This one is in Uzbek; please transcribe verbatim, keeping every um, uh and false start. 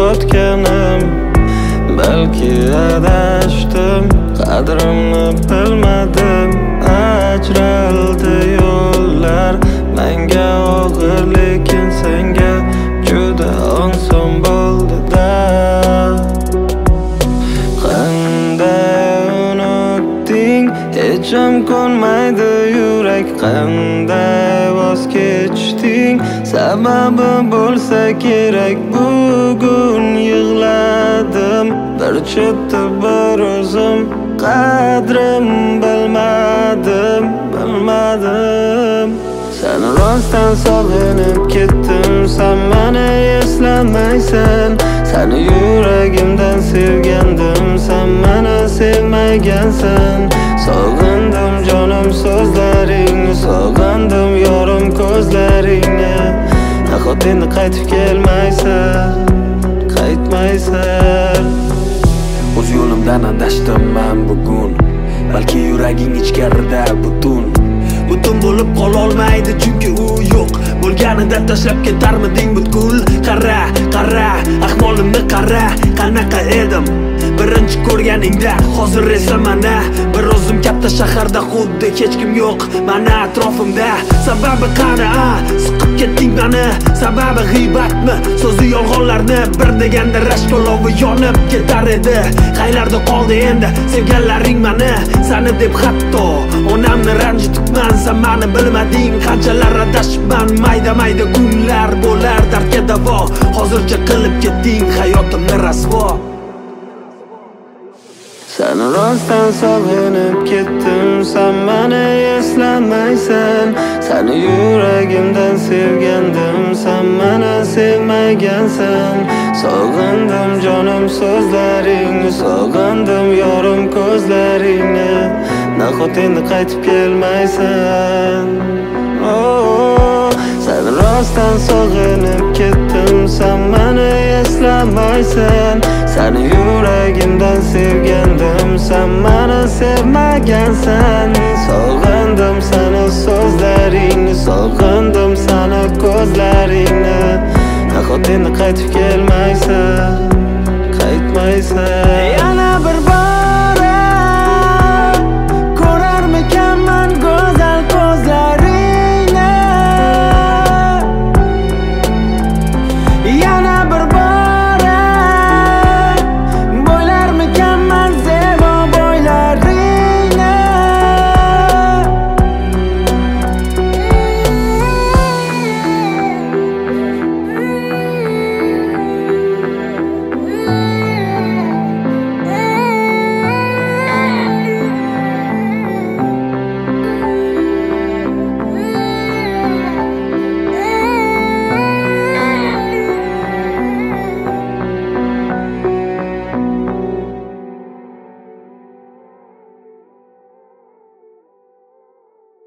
yotganim. Balki adashdim, qadrimni bilmadim. Ajraldi yo'llar menga og'ir, lekin senga juda oson bo'ldi-da. Qanday unutding, hech ham ko'nmaydi yurak. Qanday voz kechding, sababi bo'lsa kerak. Bugun yig'ladim, bir chetda bir o'zim. Qadrim bilmadim, bilmadim. Sen rostdan sog'inib ketdim, sen meni eslamaysan. Seni yuragimdan sevgandim, sen meni sevmagansan. Sog'indim jonim so'zlaringni, sog'indim yorim ko'zlaringni. Nahot endi qaytib kelmaysan, qaytmaysan. O'z yo'limdan adashdim men bugun, balki yuraging ichkarida butun butun bo'lib qololmaydi, chunki u yo'q. Bo'lganida tashlab ketarmiding butkul? Qara, qara, ahvolimni qara, qanaqa edim birinchi ko'rganingda. Hozir esa mana bir o'zim katta shaharda, xuddi hech kim yo'q mana atrofimda. Sababi qani, a siqib ketding meni, sababi g'iybatmi, so'zi yolg'onlarni. Bir deganda rashk olovi yonib ketar edi. Qaylarda qoldi endi sevganlaring meni? Seni deb hatto onamni ranjitibman. Sen meni bilmading, qanchalar adashibman. Mayda mayda kunlar bo'lar dardga davo. Hozircha qilib ketding hayotimni rasvo. Sen rostdan sog'inib ketdim, sen meni eslamaysan. Seni yuragimdan sevgandim, sen meni sevmagansan. Sog'indim jonim so'zlaringni, sog'indim yorim ko'zlaringni. Nahot endi qaytib kelmaysan. Oh, sen rostdan sog'inib ketdim, sen meni eslamaysan. Seni yuragimdan sevgandim, sen meni sevmagansan. Sog'indim seni so'zlaringni, sog'indim seni ko'zlaringni. Nahot endi qaytib kelmaysan, qaytmaysan.